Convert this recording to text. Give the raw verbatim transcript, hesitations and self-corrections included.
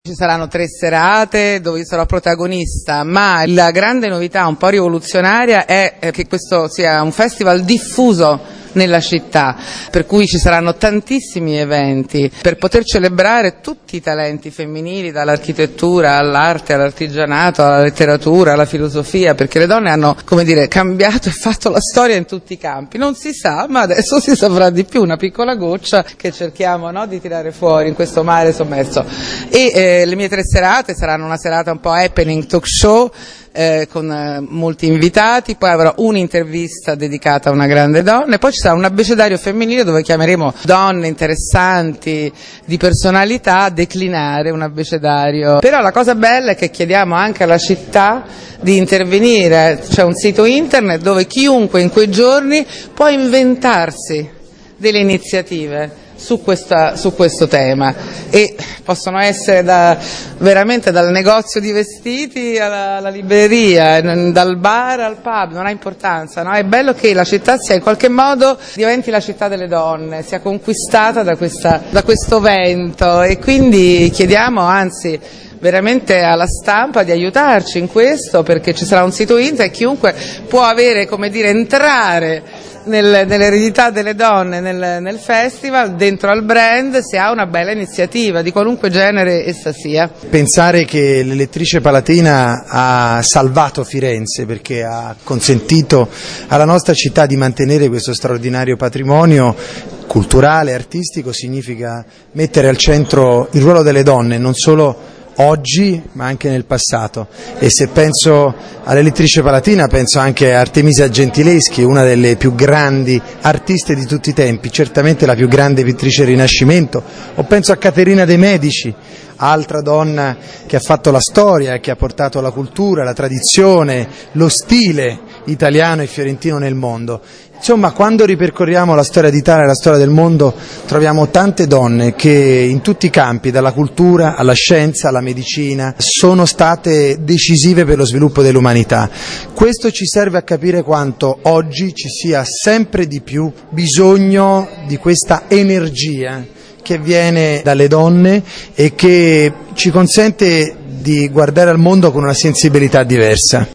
Ci saranno tre serate dove io sarò protagonista, ma la grande novità un po' rivoluzionaria è che questo sia un festival diffuso nella città, per cui ci saranno tantissimi eventi per poter celebrare tutti i talenti femminili, dall'architettura all'arte, all'artigianato, alla letteratura, alla filosofia, perché le donne hanno, come dire, cambiato e fatto la storia in tutti i campi. Non si sa, ma adesso si saprà di più, una piccola goccia che cerchiamo, no, di tirare fuori in questo mare sommerso. E eh, le mie tre serate saranno una serata un po' happening talk show, Eh, con eh, molti invitati, poi avrò un'intervista dedicata a una grande donna e poi ci sarà un abbecedario femminile dove chiameremo donne interessanti di personalità a declinare un abbecedario. Però la cosa bella è che chiediamo anche alla città di intervenire, c'è un sito internet dove chiunque in quei giorni può inventarsi delle iniziative su, questa, su questo tema, e possono essere da, veramente dal negozio di vestiti alla, alla libreria, dal bar al pub, non ha importanza, no? È bello che la città sia in qualche modo diventi la città delle donne, sia conquistata da, questa, da questo vento, e quindi chiediamo anzi veramente alla stampa di aiutarci in questo, perché ci sarà un sito internet e chiunque può avere, come dire, entrare Nel, nell'eredità delle donne nel, nel festival, dentro al brand, se ha una bella iniziativa di qualunque genere essa sia. Pensare che l'elettrice palatina ha salvato Firenze perché ha consentito alla nostra città di mantenere questo straordinario patrimonio culturale e artistico significa mettere al centro il ruolo delle donne, non solo oggi ma anche nel passato. E se penso all'elettrice palatina penso anche a Artemisia Gentileschi, una delle più grandi artiste di tutti i tempi, certamente la più grande pittrice del Rinascimento, o penso a Caterina de' Medici, altra donna che ha fatto la storia e che ha portato la cultura, la tradizione, lo stile italiano e fiorentino nel mondo. Insomma, quando ripercorriamo la storia d'Italia e la storia del mondo troviamo tante donne che in tutti i campi, dalla cultura alla scienza alla medicina, sono state decisive per lo sviluppo dell'umanità. Questo ci serve a capire quanto oggi ci sia sempre di più bisogno di questa energia che viene dalle donne e che ci consente di guardare al mondo con una sensibilità diversa.